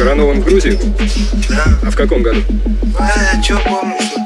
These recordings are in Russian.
Коронован в Грузии? Да. А в каком году? Я чё помню, что...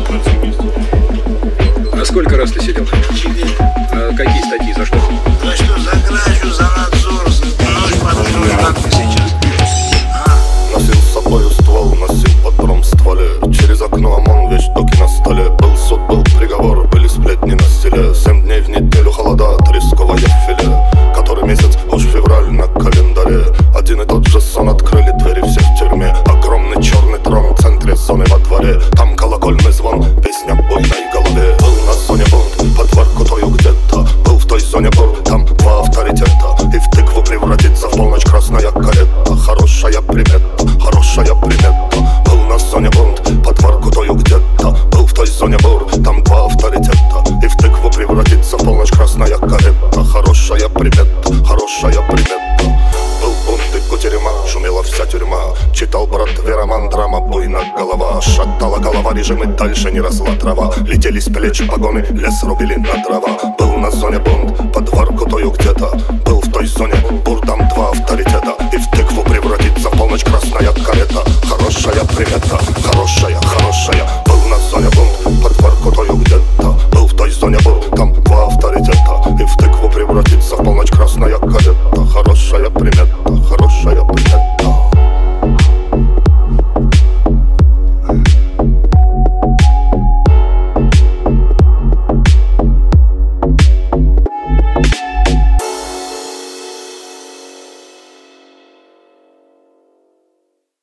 А сколько раз ты сидел? 4. А какие статьи, за что? За что? За кражу, за надзор, за ночь под ночь, как ты сейчас. Носил с собою ствол, носил патрон в стволе. Через окно ОМОН, вещдоки на столе. Был суд, был приговор, были сплетни на стиле. 7 дней в неделю холода, тресковое филе. Который месяц, уж февраль на календаре. Один и тот же сон, открыли двери все в тюрьме. Огромный черный трон в центре зоны во дворе. Там колокольный звон, песня в буйной голове. Был на зоне бунт, под Воркутою где-то. Был в той зоне бур, там два авторитета. И в тыкву превратится в полночь красная карета. Хорошая примета, хорошая примета. Был на зоне бунт, под Воркутою где-то. Был в той зоне бур, там два авторитета. И в тыкву превратится в полночь красная карета. Хорошая примета, хорошая примета. Был бунт и кутерьма, шумела вся тюрьма. Читал брат роман, драма, буйна голова. Шатала голова, режим и дальше не росла трава. Летели с плеч погоны, лес рубили на дрова. Был на зоне бунт, под Воркутою где-то. Был в той зоне бур, там два авторитета. И в тыкву превратится в полночь красная карета. Хорошая примета, хорошая, хорошая. Был